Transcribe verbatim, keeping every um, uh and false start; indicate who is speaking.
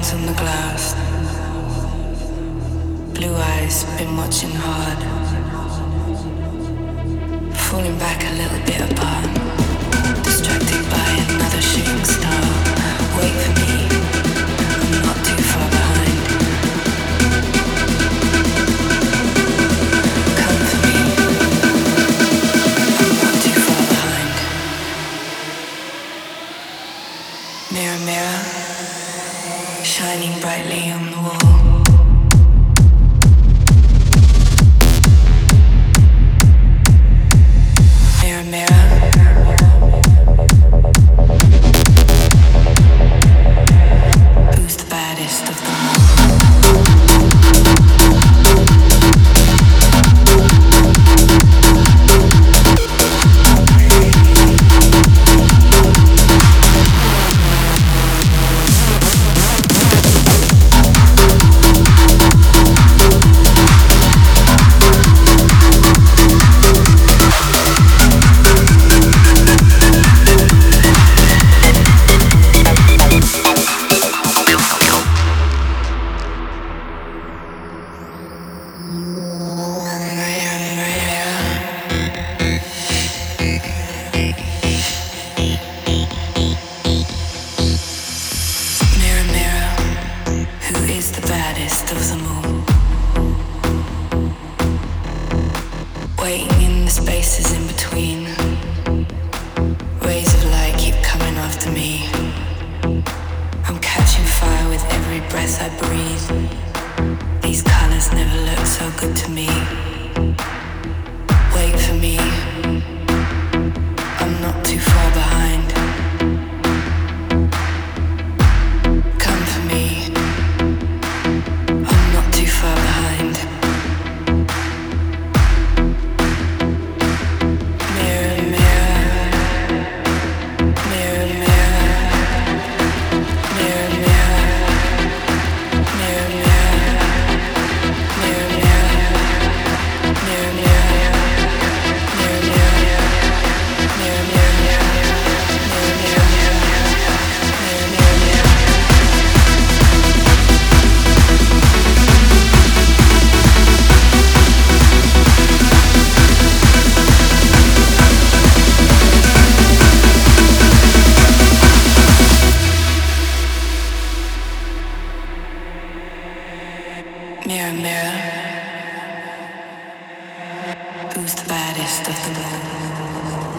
Speaker 1: hands on the glass. Blue eyes, been watching hard. Falling back a little bit apart. Distracted by another shooting star. Wait for me, I'm not too far behind. Come for me, I'm not too far behind. Mirror, mirror, shining brightly on the wall. Mirror, mirror, who's the baddest of them all? Mirror, mirror, who's the baddest of them all?